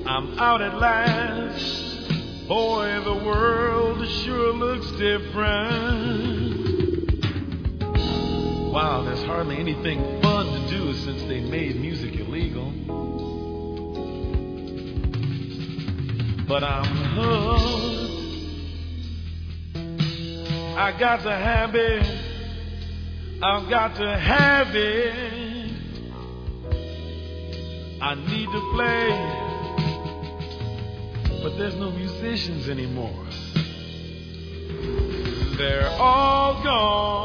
I'm out at last. Boy, the world sure looks different. Wow, there's hardly anything fun to do since they made music illegal. But I'm hooked. I got to have it. I've got to have it. I need to play, but there's no musicians anymore. They're all gone.